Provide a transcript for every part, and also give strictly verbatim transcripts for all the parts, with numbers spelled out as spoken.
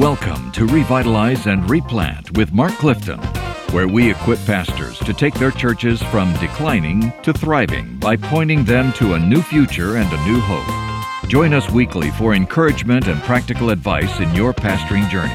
Welcome to Revitalize and Replant with Mark Clifton, where we equip pastors to take their churches from declining to thriving by pointing them to a new future and a new hope. Join us weekly for encouragement and practical advice in your pastoring journey.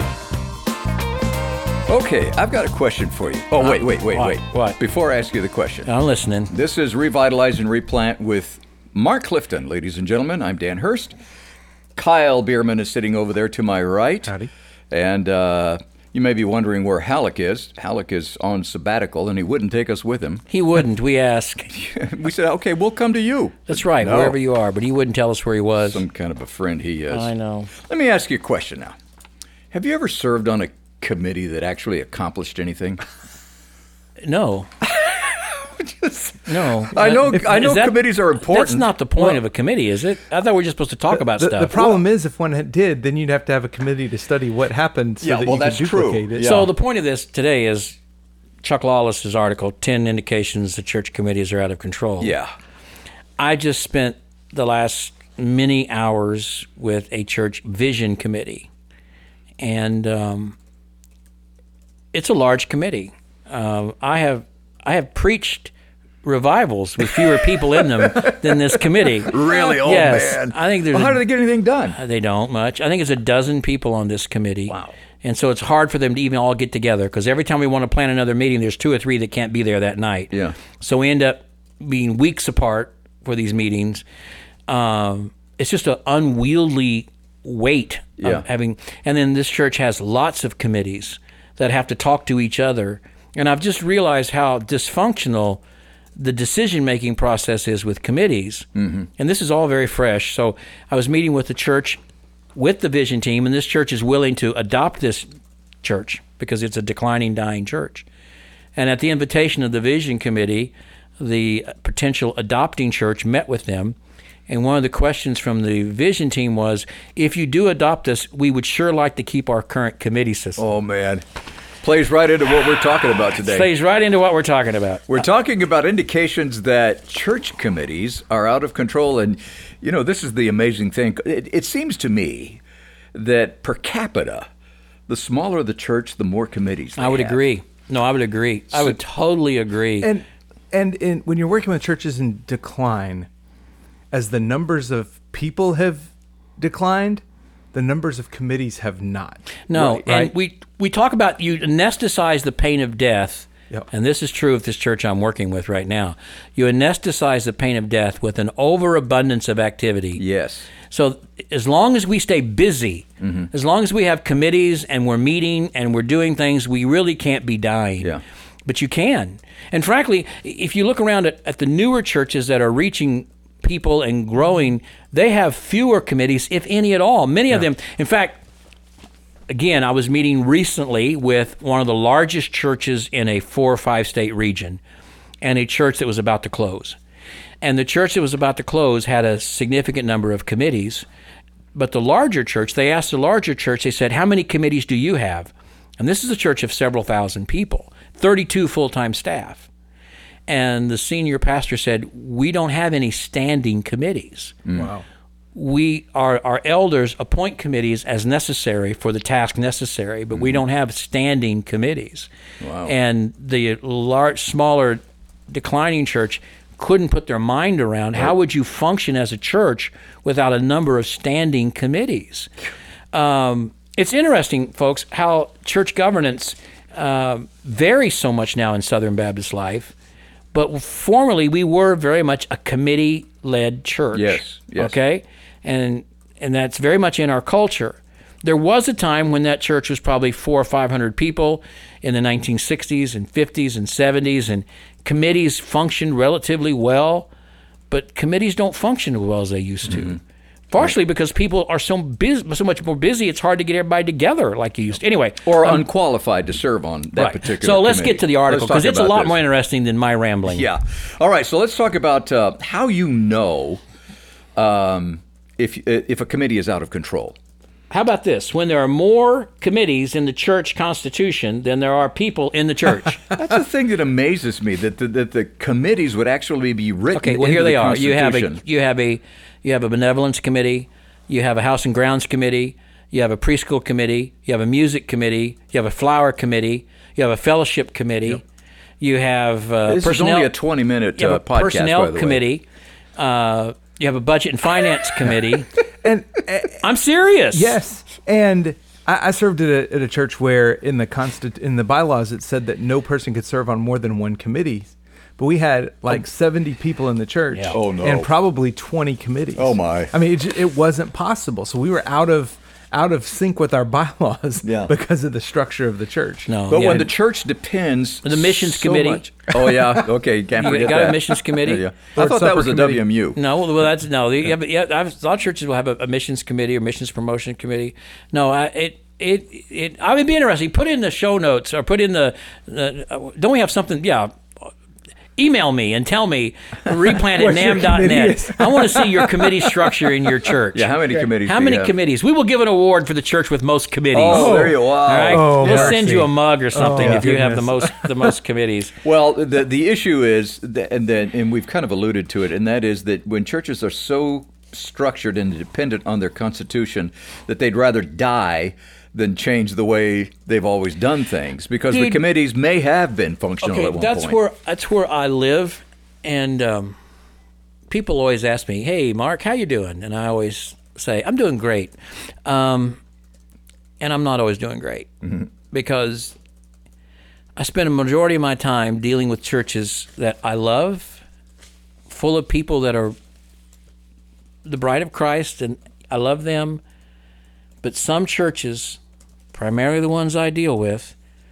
Okay, I've got a question for you. Oh, wait, wait, wait, What? wait. What? Before I ask you the question. I'm listening. This is Revitalize and Replant with Mark Clifton, ladies and gentlemen. I'm Dan Hurst. Kyle Bierman is sitting over there to my right. Howdy. And uh, you may be wondering where Halleck is. Halleck is on sabbatical, and he wouldn't take us with him. He wouldn't. We asked. We said, okay, we'll come to you. That's right, No. wherever you are, but he wouldn't tell us where he was. Some kind of a friend he is. I know. Let me ask you a question now. Have you ever served on a committee that actually accomplished anything? No. No. I know. If- I know is that- committees are important. That's not the point Well- of a committee, is it? I thought we were just supposed to talk about the, stuff. The problem is, if one had- did, then you'd have to have a committee to study what happened so Yeah, that well, you that's could true. duplicate it. Yeah. So the point of this today is Chuck Lawless's article, ten Indications the Church Committees Are Out of Control. Yeah. I just spent the last many hours with a church vision committee. And um, it's a large committee. Um, I have I have preached revivals with fewer people in them than this committee. Really? Oh, yes, man. I think there's Well, how a- do they get anything done? they don't much. I think it's a dozen people on this committee. Wow. And so it's hard for them to even all get together because every time we want to plan another meeting, there's two or three that can't be there that night. Yeah. So we end up being weeks apart for these meetings. Um, it's just an unwieldy weight Yeah. of having. And then this church has lots of committees that have to talk to each other. And I've just realized how dysfunctional the decision-making process is with committees. Mm-hmm. And this is all very fresh. So I was meeting with the church, with the vision team, and this church is willing to adopt this church because it's a declining, dying church. And at the invitation of the vision committee, the potential adopting church met with them. And one of the questions from the vision team was, if you do adopt us, we would sure like to keep our current committee system. Oh, man. Plays right into what we're talking about today. Plays right into what we're talking about. We're talking about indications that church committees are out of control. And, you know, this is the amazing thing. It, it seems to me that per capita, the smaller the church, the more committees they I would have. agree. No, I would agree. I would totally agree. And and in, when you're working with churches in decline, as the numbers of people have declined, the numbers of committees have not. No, Right, and right? we we talk about you anesthetize the pain of death, Yep. and this is true of this church I'm working with right now. You anesthetize the pain of death with an overabundance of activity. Yes. So as long as we stay busy, mm-hmm. as long as we have committees and we're meeting and we're doing things, we really can't be dying. Yeah. But you can. And frankly, if you look around at, at the newer churches that are reaching people and growing, they have fewer committees, if any at all. Many of them, in fact, again, I was meeting recently with one of the largest churches in a four or five state region and a church that was about to close. And the church that was about to close had a significant number of committees. But the larger church, they asked the larger church, they said, how many committees do you have? And this is a church of several thousand people, thirty-two full-time staff. And the senior pastor said, we don't have any standing committees. Wow. We our our elders appoint committees as necessary for the task necessary, but we don't have standing committees. Wow. And the large, smaller, declining church couldn't put their mind around how would you function as a church without a number of standing committees. Um, it's interesting, folks, how church governance uh, varies so much now in Southern Baptist life. But formerly, we were very much a committee-led church. Yes, yes. Okay? And and that's very much in our culture. There was a time when that church was probably four or five hundred people in the nineteen sixties and fifties and seventies, and committees functioned relatively well, but committees don't function as well as they used to. Mm-hmm. Partially because people are so busy, so much more busy, it's hard to get everybody together like you used to. Anyway. Or um, unqualified to serve on that right. particular So let's committee. get to the article, Let's talk because it's a about lot this. more interesting than my rambling. Yeah. All right. So let's talk about uh, how you know um, if if a committee is out of control. How about this? When there are more committees in the church constitution than there are people in the church. That's the thing that amazes me, that the, that the committees would actually be written Okay, well into here they the are. You have a Constitution. you have a you have a benevolence committee, you have a house and grounds committee, you have a preschool committee, you have a music committee, you have a flower committee, you have a fellowship committee, yep. you have uh, this personnel. is only a twenty-minute you have uh, a podcast, personnel by the committee. Uh, you have a budget and finance committee. and uh, I'm serious. Yes, and I, I served at a, at a church where in the constant in the bylaws it said that no person could serve on more than one committee. But we had like oh. seventy people in the church, yeah. oh, no. and probably twenty committees. Oh my! I mean, it, just, it wasn't possible. So we were out of out of sync with our bylaws yeah. because of the structure of the church. No, but yeah. when the church depends, the missions so committee. Much. Oh yeah, okay, can't you forget got that. a missions committee. yeah, yeah. I thought that was a committee. W M U. No, well that's no. Yeah, but yeah, I've, a lot of churches will have a, a missions committee or missions promotion committee. No, I, it. It, it, I would be interesting. Put in the show notes or put in the, uh, don't we have something? Yeah. Email me and tell me, replant at nam dot net. I want to see your committee structure in your church. Yeah, how many committees How do many you have? committees? We will give an award for the church with most committees. Oh, there you are. All right? Oh, we'll mercy. send you a mug or something Oh, if you have the goodness. most the most committees. Well, the the issue is, that, and then and we've kind of alluded to it, and that is that when churches are so structured and dependent on their constitution that they'd rather die than change the way they've always done things, because Dude, the committees may have been functional Okay, at one that's point. where that's where I live, and um, people always ask me, "Hey, Mark, how you doing?" And I always say, "I'm doing great," um, and I'm not always doing great mm-hmm. because I spend a majority of my time dealing with churches that I love, full of people that are the bride of Christ, and I love them. But some churches, primarily the ones I deal with,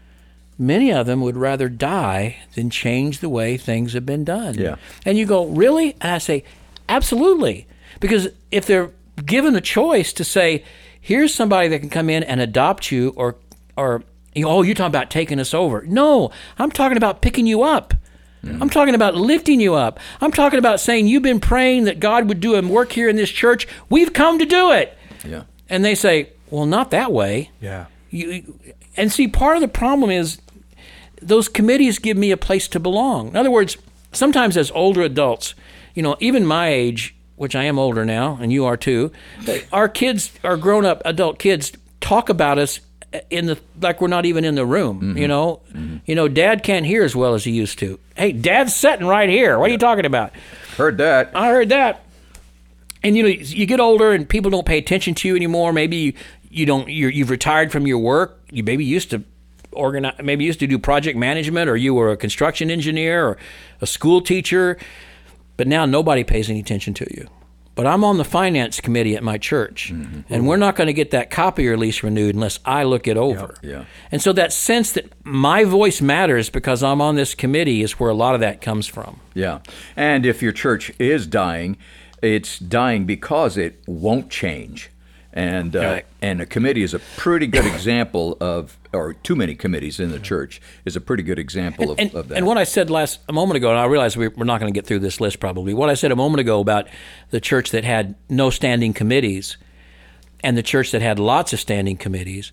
many of them would rather die than change the way things have been done. Yeah. And you go, really? And I say, absolutely. Because if they're given a choice to say, here's somebody that can come in and adopt you, or, or you know, oh, you're talking about taking us over. No, I'm talking about picking you up. Mm. I'm talking about lifting you up. I'm talking about saying, you've been praying that God would do a work here in this church. We've come to do it. Yeah. And they say, well, not that way. Yeah. You, and see, part of the problem is those committees give me a place to belong. In other words, sometimes as older adults, you know, even my age, which I am older now, and you are too, our kids, our grown-up adult kids, talk about us in the like we're not even in the room. Mm-hmm. You know, mm-hmm. you know, Dad can't hear as well as he used to. Hey, Dad's sitting right here. What yeah. are you talking about? Heard that. I heard that. And you know, you get older, and people don't pay attention to you anymore. Maybe you, you don't. You're, you've retired from your work. You maybe used to organize. Maybe used to do project management, or you were a construction engineer or a school teacher. But now nobody pays any attention to you. But I'm on the finance committee at my church, mm-hmm. and we're not going to get that copier lease renewed unless I look it over. Yeah, yeah. And so that sense that my voice matters because I'm on this committee is where a lot of that comes from. Yeah. And if your church is dying, it's dying because it won't change. And uh, right. and a committee is a pretty good example of, or too many committees in the church is a pretty good example of, and, of that. And what I said last a moment ago, and I realize we're not going to get through this list probably, what I said a moment ago about the church that had no standing committees and the church that had lots of standing committees,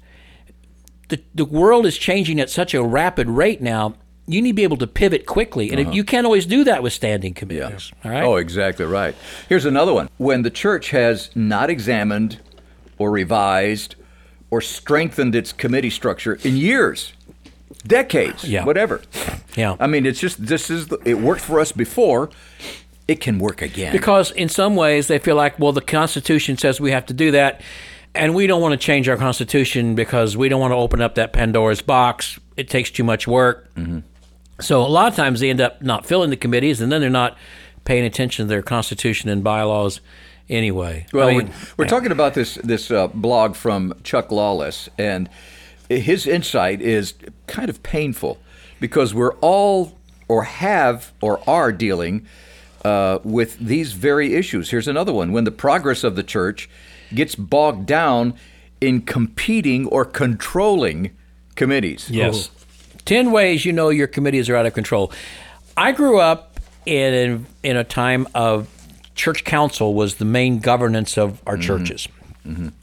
the, the world is changing at such a rapid rate now. You need to be able to pivot quickly, and uh-huh. you can't always do that with standing committees. Yeah. All right? Oh, exactly right. Here's another one. When the church has not examined or revised or strengthened its committee structure in years, decades, yeah. whatever. Yeah. I mean, it's just, this is, the, it worked for us before, it can work again. Because in some ways they feel like, well, the Constitution says we have to do that, and we don't want to change our Constitution because we don't want to open up that Pandora's box. It takes too much work. Mm-hmm. So a lot of times they end up not filling the committees, and then they're not paying attention to their Constitution and bylaws anyway. Well, I mean, we're, we're talking about this this uh, blog from Chuck Lawless, and his insight is kind of painful because we're all or have or are dealing uh, with these very issues. Here's another one. When the progress of the church gets bogged down in competing or controlling committees. Yes. Oh. Ten ways you know your committees are out of control. I grew up in in a time of church council was the main governance of our mm-hmm. churches. Mm-hmm.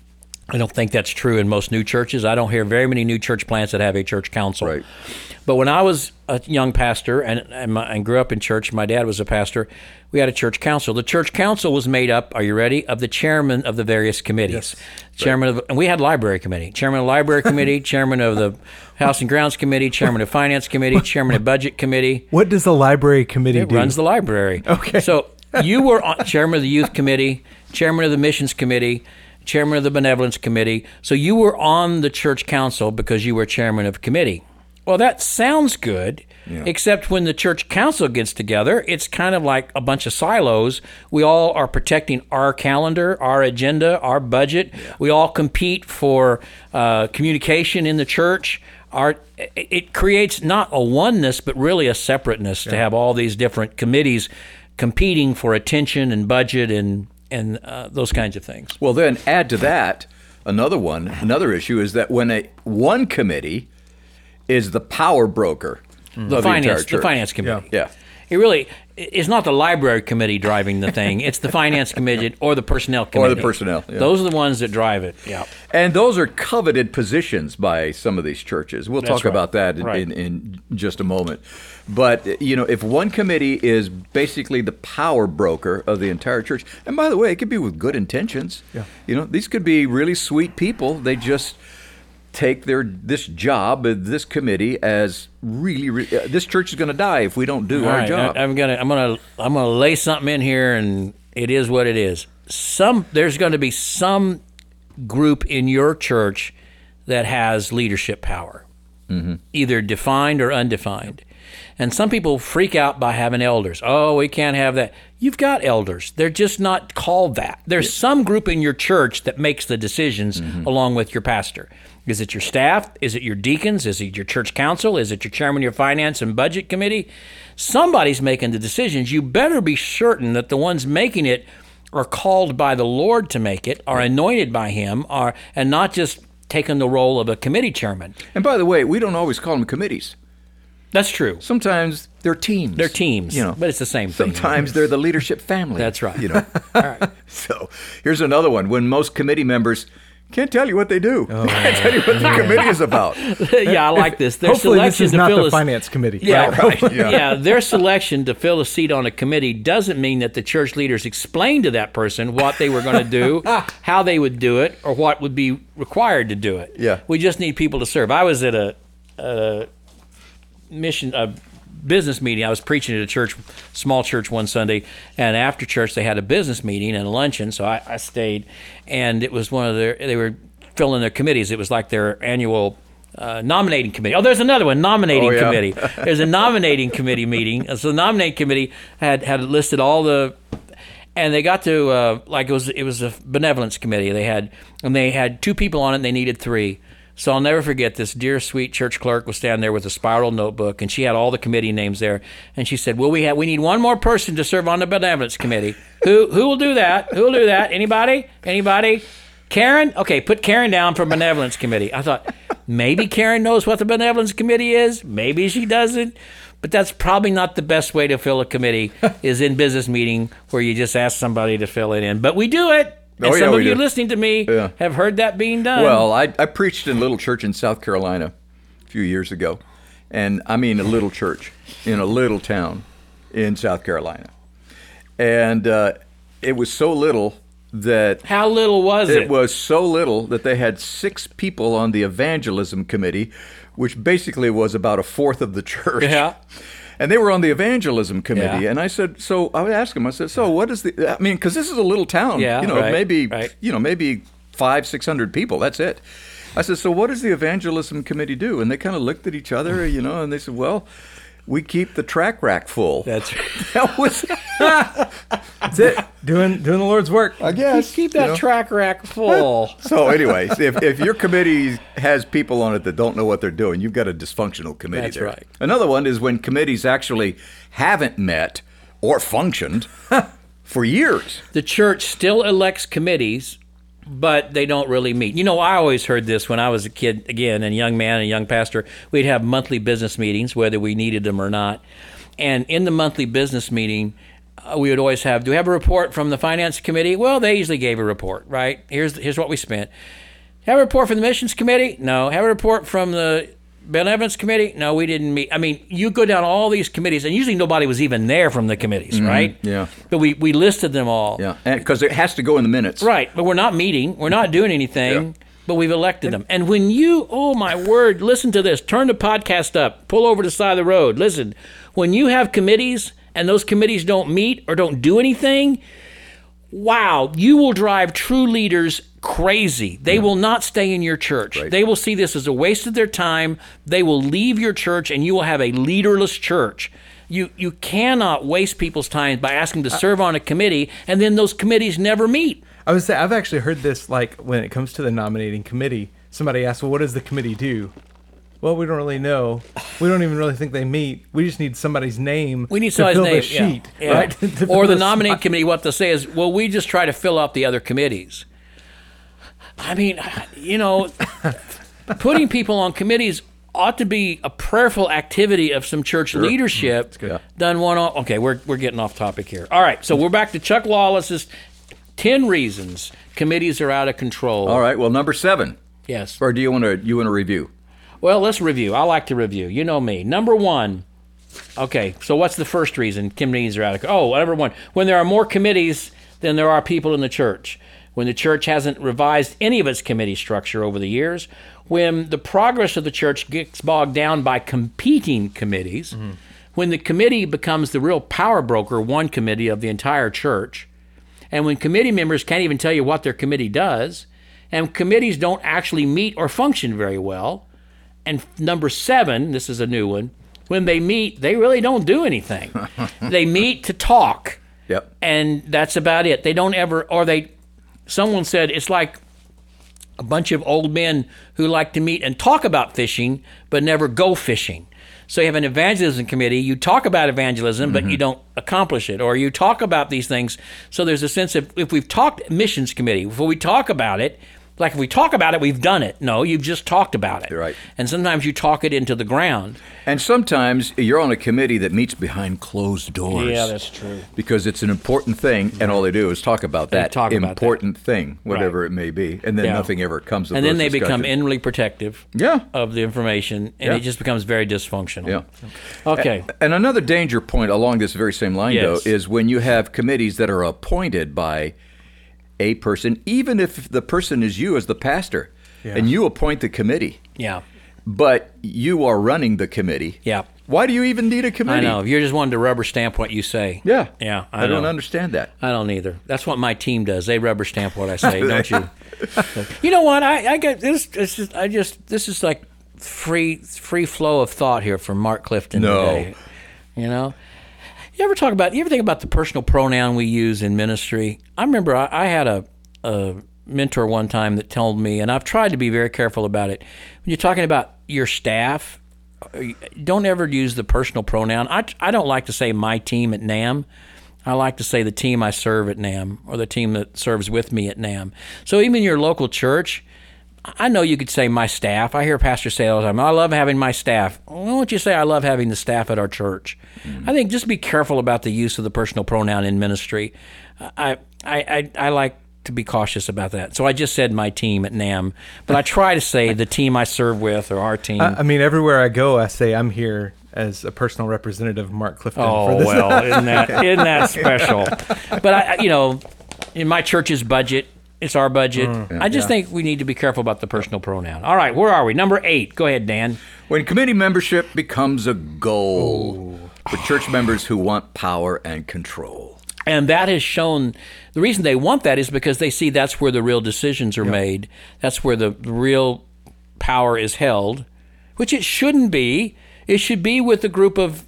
I don't think that's true in most new churches. I don't hear very many new church plants that have a church council. Right. But when I was a young pastor and, and, my, and grew up in church, my dad was a pastor, we had a church council. The church council was made up, are you ready, of the chairman of the various committees. Yes. Chairman right. of, and we had library committee, chairman of the library committee, chairman of the House and Grounds committee, chairman of finance committee, chairman of budget committee. What does the library committee it do? It runs the library. Okay. So you were on, chairman of the youth committee, chairman of the missions committee, chairman of the benevolence committee. So you were on the church council because you were chairman of committee. Well, that sounds good, yeah. except when the church council gets together, it's kind of like a bunch of silos. We all are protecting our calendar, our agenda, our budget. Yeah. We all compete for uh, communication in the church. Our, it creates not a oneness, but really a separateness yeah. to have all these different committees competing for attention and budget and and uh, those kinds of things. Well, then add to that another one, another issue is that when a one committee is the power broker mm. the of finance, the entire church. The finance committee. Yeah. yeah. It really, it's not the library committee driving the thing. It's the finance committee or the personnel committee. Or the personnel. Yeah. Those are the ones that drive it. Yeah. And those are coveted positions by some of these churches. We'll That's talk right. about that in, right. in, in just a moment. But, you know, if one committee is basically the power broker of the entire church, and by the way, it could be with good intentions. Yeah. You know, these could be really sweet people. They just take their this job, this committee, as really, really uh, this church is going to die if we don't do All our right. job. I, I'm gonna, I'm gonna, I'm gonna lay something in here, and it is what it is. Some there's going to be some group in your church that has leadership power, mm-hmm. either defined or undefined. And some people freak out by having elders. Oh, we can't have that. You've got elders. They're just not called that. There's yeah. some group in your church that makes the decisions mm-hmm. along with your pastor. Is it your staff? Is it your deacons? Is it your church council? Is it your chairman of your finance and budget committee? Somebody's making the decisions. You better be certain that the ones making it are called by the Lord to make it, are anointed by Him, are and not just taking the role of a committee chairman. And by the way, we don't always call them committees. That's true. Sometimes they're teams. They're teams, you know, but it's the same thing. Sometimes they're the leadership family. That's right. You know. All right. So here's another one. When most committee members can't tell you what they do. Oh. They can't tell you what the committee is about. Yeah, I like this. Their Hopefully selection this is to not fill the a, finance committee. Yeah, right. right. Yeah. yeah, their selection to fill a seat on a committee doesn't mean that the church leaders explained to that person what they were going to do, how they would do it, or what would be required to do it. Yeah. We just need people to serve. I was at a, a mission, a business meeting. I was preaching at a church, small church one Sunday, and after church they had a business meeting and a luncheon, so I, I stayed, and it was one of their, they were filling their committees. It was like their annual uh, nominating committee. Oh, there's another one, nominating oh, yeah. committee. There's a nominating committee meeting. So the nominating committee had, had listed all the, and they got to, uh, like it was it was a benevolence committee. They had, and they had two people on it, and they needed three. So I'll never forget this dear, sweet church clerk was standing there with a spiral notebook, and she had all the committee names there. And she said, well, we have, we need one more person to serve on the benevolence committee. Who who will do that? Who will do that? Anybody? Anybody? Karen? Okay, put Karen down for benevolence committee. I thought, maybe Karen knows what the benevolence committee is. Maybe she doesn't. But that's probably not the best way to fill a committee, is in business meeting where you just ask somebody to fill it in. But we do it. And oh, yeah, some of we you do. listening to me yeah. have heard that being done. Well, I, I preached in a little church in South Carolina a few years ago. And I mean a little church in a little town in South Carolina. And uh, it was so little that... How little was it? It was so little that they had six people on the evangelism committee, which basically was about a fourth of the church. Yeah. And they were on the evangelism committee. Yeah. And I said, so I would ask them, I said, so what is the, I mean, because this is a little town, yeah, you know, right, maybe, right. you know, maybe five, six hundred people. That's it. I said, so what does the evangelism committee do? And they kind of looked at each other, you know, and they said, well, we keep the track rack full. That's that was That's it. Doing doing the Lord's work. I guess. Keep that you know? track rack full. So anyways, if, if your committee has people on it that don't know what they're doing, you've got a dysfunctional committee That's there. right. Another one is when committees actually haven't met or functioned for years. The church still elects committees, but they don't really meet. You know, I always heard this when I was a kid, again, and a young man and a young pastor. We'd have monthly business meetings, whether we needed them or not. And in the monthly business meeting, uh, we would always have, do we have a report from the finance committee? Well, they usually gave a report, right? Here's here's what we spent. Have a report from the missions committee? No. Have a report from the benevolence committee? No, we didn't meet. I mean, you go down all these committees, and usually nobody was even there from the committees, mm-hmm. right? Yeah. But we, we listed them all. Yeah, because it has to go in the minutes. Right, but we're not meeting. We're not doing anything, yeah. but we've elected them. And when you, oh my word, listen to this. Turn the podcast up. Pull over to the side of the road. Listen, when you have committees and those committees don't meet or don't do anything, wow, you will drive true leaders crazy. They yeah. will not stay in your church. Right. They will see this as a waste of their time. They will leave your church, and you will have a leaderless church. You you cannot waste people's time by asking them to serve on a committee, and then those committees never meet. I would say I've actually heard this, like when it comes to the nominating committee, somebody asks, well, what does the committee do? Well, we don't really know. We don't even really think they meet. We just need somebody's name. We need to somebody's fill name, the sheet, yeah. right? Yeah. Or the nominating committee, what they'll say is, well, we just try to fill out the other committees. I mean, you know, putting people on committees ought to be a prayerful activity of some church sure. leadership mm, done one on. Okay, we're we're getting off topic here. All right, so we're back to Chuck Lawless's ten reasons committees are out of control. All right, well, number seven. Yes. Or do you want to you want to review? Well, let's review. I like to review. You know me. Number one. Okay, so what's the first reason committees are out of control? Oh, number one. When there are more committees than there are people in the church. When the church hasn't revised any of its committee structure over the years. When the progress of the church gets bogged down by competing committees. Mm-hmm. When the committee becomes the real power broker, one committee of the entire church. And when committee members can't even tell you what their committee does. And committees don't actually meet or function very well. And number seven, this is a new one, when they meet, they really don't do anything. They meet to talk. Yep. And that's about it. They don't ever, or they, someone said it's like a bunch of old men who like to meet and talk about fishing, but never go fishing. So you have an evangelism committee, you talk about evangelism, but mm-hmm. you don't accomplish it. Or you talk about these things. So there's a sense of, if we've talked, missions committee, if we talk about it, like if we talk about it, we've done it. No, you've just talked about it. Right. And sometimes you talk it into the ground. And sometimes you're on a committee that meets behind closed doors. Yeah, that's true. Because it's an important thing, and all they do is talk about that talk about important that. thing, whatever right. it may be. And then yeah. nothing ever comes of And those then they discussions. become inwardly protective yeah. of the information, and yeah. it just becomes very dysfunctional. Yeah. Okay. And, and another danger point along this very same line, yes. though, is when you have committees that are appointed by a person, even if the person is you as the pastor, yeah. and you appoint the committee. Yeah. But you are running the committee. Yeah. Why do you even need a committee? I know. You're just wanting to rubber stamp what you say. Yeah. Yeah. I, I don't know. understand that. I don't either. That's what my team does. They rubber stamp what I say, don't you? You know what? I, I get this. This just. I just. This is like free free flow of thought here from Mark Clifton no. today. You know. You ever talk about? You ever think about the personal pronoun we use in ministry? I remember I, I had a, a mentor one time that told me, and I've tried to be very careful about it. When you're talking about your staff, don't ever use the personal pronoun. I, I don't like to say my team at NAM. I like to say the team I serve at NAM, or the team that serves with me at NAM. So even your local church, I know you could say my staff. I hear pastors say all the time, I love having my staff. Why don't you say I love having the staff at our church? Mm-hmm. I think just be careful about the use of the personal pronoun in ministry. I I I, I like to be cautious about that. So I just said my team at NAM, but I try to say the team I serve with or our team. I, I mean, everywhere I go, I say I'm here as a personal representative of Mark Clifton. Oh, for this. well, isn't that, isn't that special? But, I, you know, in my church's budget, it's our budget. Mm, yeah, I just yeah. think we need to be careful about the personal pronoun. All right, where are we? Number eight. Go ahead, Dan. When committee membership becomes a goal oh. for church members who want power and control. And that has shown, the reason they want that is because they see that's where the real decisions are yep. made. That's where the real power is held, which it shouldn't be. It should be with a group of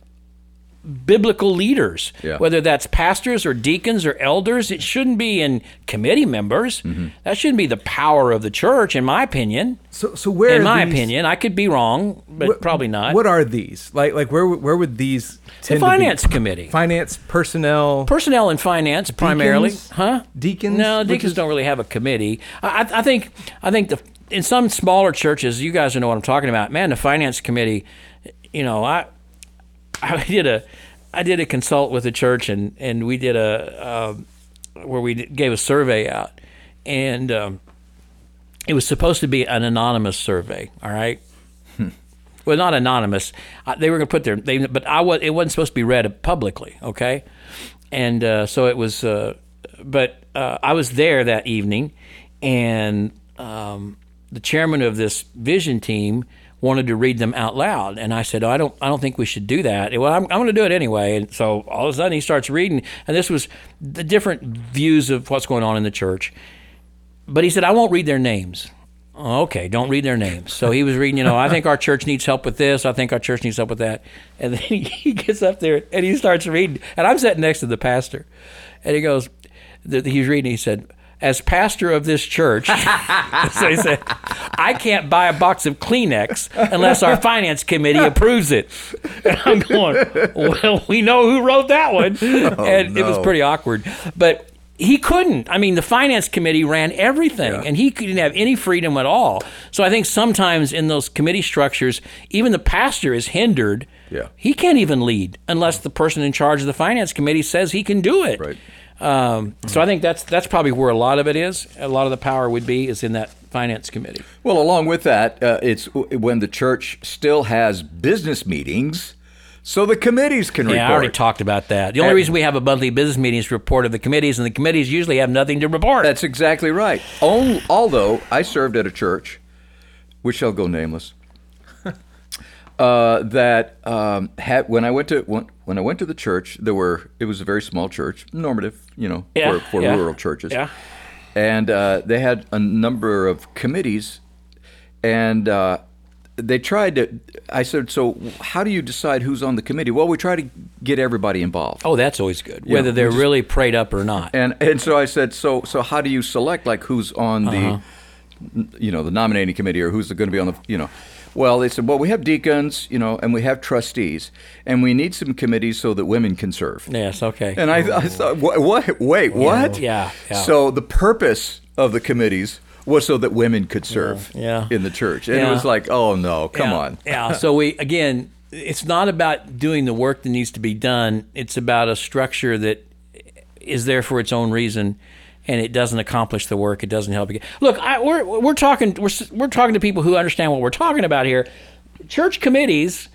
biblical leaders, yeah. whether that's pastors or deacons or elders. It shouldn't be in committee members. Mm-hmm. That shouldn't be the power of the church, in my opinion. So, so where? In are my these, opinion, I could be wrong, but what, probably not. What are these? Like, like where, where would these? The finance committee, finance personnel, personnel and finance deacons? Primarily, huh? Deacons? No, deacons is, don't really have a committee. I, I think, I think the in some smaller churches, you guys know what I'm talking about. Man, the finance committee. You know, I, I did a, I did a consult with a church, and, and we did a, uh, where we gave a survey out, and um, it was supposed to be an anonymous survey. All right. Well, not anonymous. Uh, they were going to put their, they, but I was. It wasn't supposed to be read publicly. Okay, and uh, so it was. Uh, but uh, I was there that evening, and um, the chairman of this vision team wanted to read them out loud, and I said, oh, "I don't. I don't think we should do that." Well, I'm, I'm going to do it anyway. And so all of a sudden, he starts reading, and this was the different views of what's going on in the church. But he said, "I won't read their names." Okay, don't read their names. So he was reading, you know, I think our church needs help with this. I think our church needs help with that. And then he gets up there and he starts reading. And I'm sitting next to the pastor. And he goes, he's reading, he said, as pastor of this church, so he said, I can't buy a box of Kleenex unless our finance committee approves it. And I'm going, well, we know who wrote that one. Oh, and no. It was pretty awkward. But he couldn't. I mean, the finance committee ran everything, Yeah. and he didn't have any freedom at all. So I think sometimes in those committee structures, even the pastor is hindered. Yeah. He can't even lead unless the person in charge of the finance committee says he can do it. Right. Um, so I think that's that's probably where a lot of it is. A lot of the power would be is in that finance committee. Well, along with that, uh, it's when the church still has business meetings, so the committees can Yeah, report. I already talked about that. The only And- reason we have a monthly business meeting is to report of the committees, and the committees usually have nothing to report. That's exactly right. Al- Although I served at a church, which shall go nameless, uh, that um, had when I went to when, when I went to the church, there were it was a very small church, normative, you know, Yeah, for, for yeah. rural churches, Yeah. and uh, they had a number of committees, and uh, they tried to. I said, so how do you decide who's on the committee? Well, we try to get everybody involved. Oh, that's always good, Yeah, whether they're we just- really prayed up or not. And and so I said, so so how do you select like who's on the, you know, the nominating committee or who's going to be on the, you know, well they said, well we have deacons, you know, and we have trustees, and we need some committees so that women can serve. Yes, okay. And I, I thought, what, what? Wait, what? Yeah, yeah. So the purpose of the committees was so that women could serve Yeah. in the church, and Yeah. it was like, oh no, come yeah, on. Yeah. So we again, it's not about doing the work that needs to be done. It's about a structure that is there for its own reason, and it doesn't accomplish the work. It doesn't help. It. Look, I, we're we're talking we're we're talking to people who understand what we're talking about here. Church committees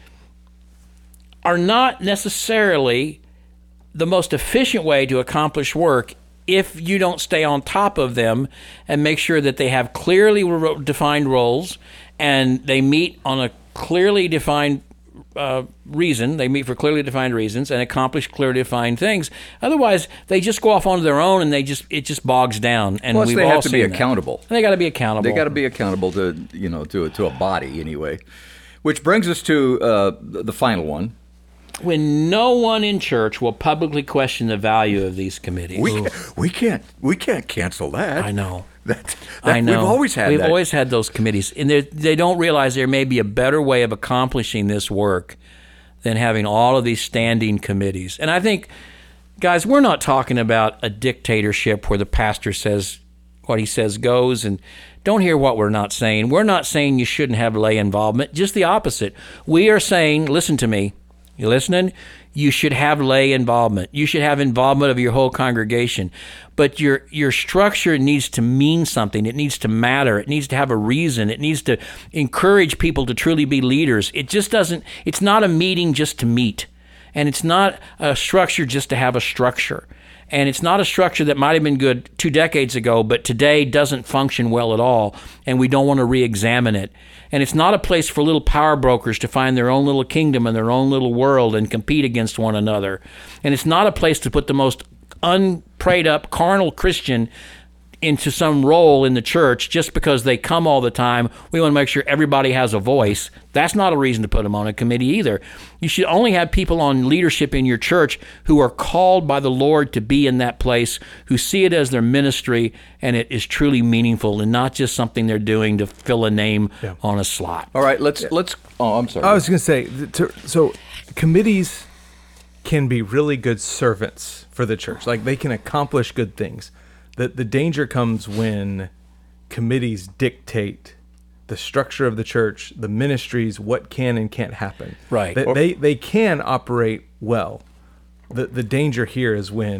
are not necessarily the most efficient way to accomplish work if you don't stay on top of them and make sure that they have clearly ro- defined roles and they meet on a clearly defined uh, reason. They meet for clearly defined reasons and accomplish clearly defined things. Otherwise, they just go off on their own and they just it just bogs down. And Plus, we've they all have to be seen that. accountable. They got to be accountable. They got to be accountable to you know to to a body anyway, which brings us to uh, the the final one. When no one in church will publicly question the value of these committees. We can't, we can't we can't cancel that. I know. That, that I know. We've always had We've that. always had those committees, and they they don't realize there may be a better way of accomplishing this work than having all of these standing committees. And I think, guys, we're not talking about a dictatorship where the pastor says what he says goes, and don't hear what we're not saying. We're not saying you shouldn't have lay involvement. Just the opposite. We are saying, listen to me. You listening? You should have lay involvement. You should have involvement of your whole congregation. But your your structure needs to mean something. It needs to matter. It needs to have a reason. It needs to encourage people to truly be leaders. It just doesn't, it's not a meeting just to meet. And it's not a structure just to have a structure. And it's not a structure that might have been good two decades ago, but today doesn't function well at all, and we don't want to re-examine it. And it's not a place for little power brokers to find their own little kingdom and their own little world and compete against one another. And it's not a place to put the most unprayed up carnal Christian into some role in the church just because they come all the time. We want to make sure everybody has a voice. That's not a reason to put them on a committee either. You should only have people on leadership in your church who are called by the Lord to be in that place, who see it as their ministry and it is truly meaningful and not just something they're doing to fill a name Yeah. on a slot. All right, let's let's. Oh, I'm sorry. I was going to say, th- to, so committees can be really good servants for the church. Like they can accomplish good things. The the danger comes when committees dictate the structure of the church, the ministries, what can and can't happen. Right. They they, they can operate well. The the danger here is when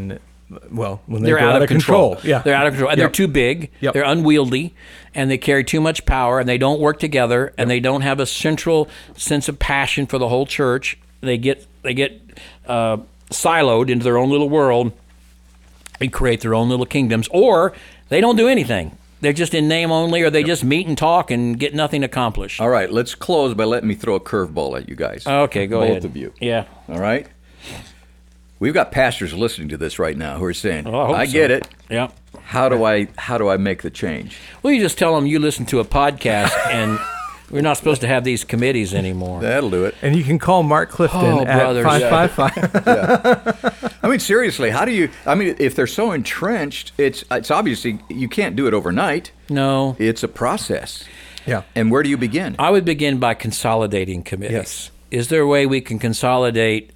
well, when they they're go out, of control. control. Yeah. They're out of control. And Yep. they're too big. Yep. They're unwieldy. And they carry too much power. And they don't work together. And they don't have a central sense of passion for the whole church. They get they get uh, siloed into their own little world and create their own little kingdoms. Or they don't do anything. They're just in name only, or they just meet and talk and get nothing accomplished. All right, let's close by letting me throw a curveball at you guys. Okay, go Both ahead. Both of you. Yeah. All right? We've got pastors listening to this right now who are saying, Well, I hope I so. get it. Yeah. How do I how do I make the change? Well, you just tell them you listen to a podcast and we're not supposed to have these committees anymore. That'll do it. And you can call Mark Clifton Oh, at brothers. five five five. I mean, seriously, how do you? I mean, if they're so entrenched, it's it's obviously you can't do it overnight. No. It's a process. Yeah. And where do you begin? I would begin by consolidating committees. Yes. Is there a way we can consolidate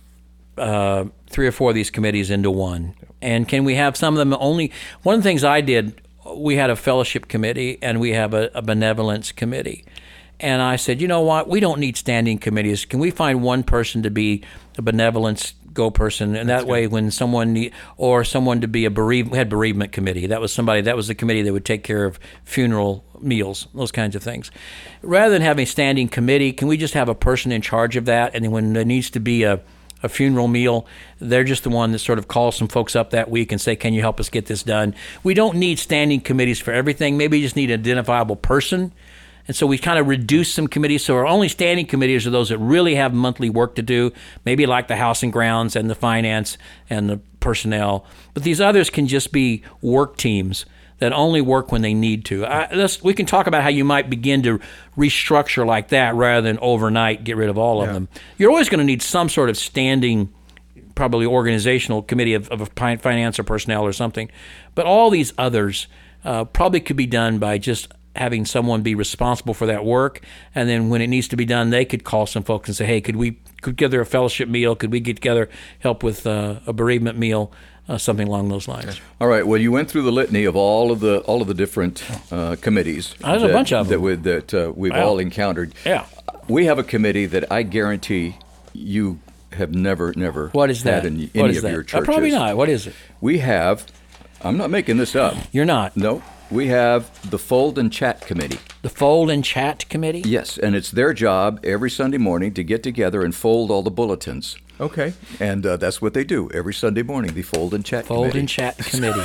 uh, three or four of these committees into one? And can we have some of them only? One of the things I did, we had a fellowship committee and we have a, a benevolence committee. And I said, you know what? We don't need standing committees. Can we find one person to be a benevolence go person? And that way, when someone need, or someone to be a bereavement, we had bereavement committee. That was somebody. That was the committee that would take care of funeral meals, those kinds of things. Rather than having a standing committee, can we just have a person in charge of that? And then when there needs to be a a funeral meal, they're just the one that sort of calls some folks up that week and say, can you help us get this done? We don't need standing committees for everything. Maybe you just need an identifiable person. And so we kind of reduce some committees. So our only standing committees are those that really have monthly work to do, maybe like the House and Grounds and the Finance and the Personnel. But these others can just be work teams that only work when they need to. I, let's, we can talk about how you might begin to restructure like that rather than overnight get rid of all of Yeah. them. You're always going to need some sort of standing, probably organizational committee of, of finance or personnel or something. But all these others uh, probably could be done by just having someone be responsible for that work, and then when it needs to be done, they could call some folks and say, hey, could we could together a fellowship meal? Could we get together, help with uh, a bereavement meal? Uh, something along those lines. All right. Well, you went through the litany of all of the all of the different uh, committees. There's a that, bunch of them. that, we, that uh, we've Wow. all encountered. Yeah. We have a committee that I guarantee you have never, never What is that? had in What any is of that? your Uh, churches. probably not. What is it? We have. I'm not making this up. You're not. No. We have the Fold and Chat Committee. The Fold and Chat Committee? Yes, and it's their job every Sunday morning to get together and fold all the bulletins. Okay. And uh, that's what they do every Sunday morning, the Fold and Chat Fold Committee. and Chat Committee.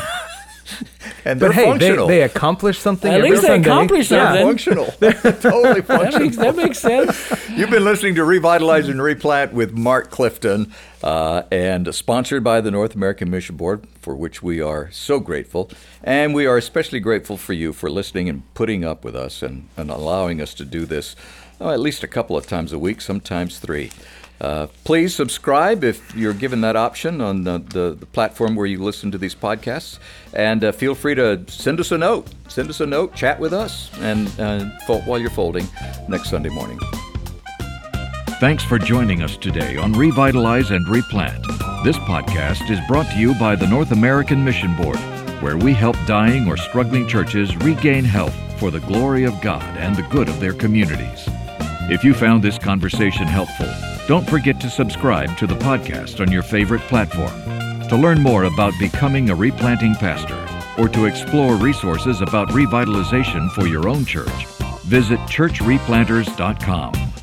And they're But hey, they, functional. they accomplish something At every least they Sunday. accomplish They're something. functional. They're totally That functional. makes, that makes sense. You've been listening to Revitalize and Replant with Mark Clifton, uh, and sponsored by the North American Mission Board, for which we are so grateful. And we are especially grateful for you for listening and putting up with us and, and allowing us to do this oh, at least a couple of times a week, sometimes three. Uh, please subscribe if you're given that option on the, the, the platform where you listen to these podcasts. And uh, feel free to send us a note. Send us a note, chat with us, and uh, fo- while you're folding next Sunday morning. Thanks for joining us today on Revitalize and Replant. This podcast is brought to you by the North American Mission Board, where we help dying or struggling churches regain health for the glory of God and the good of their communities. If you found this conversation helpful, don't forget to subscribe to the podcast on your favorite platform. To learn more about becoming a replanting pastor or to explore resources about revitalization for your own church, visit church replanters dot com.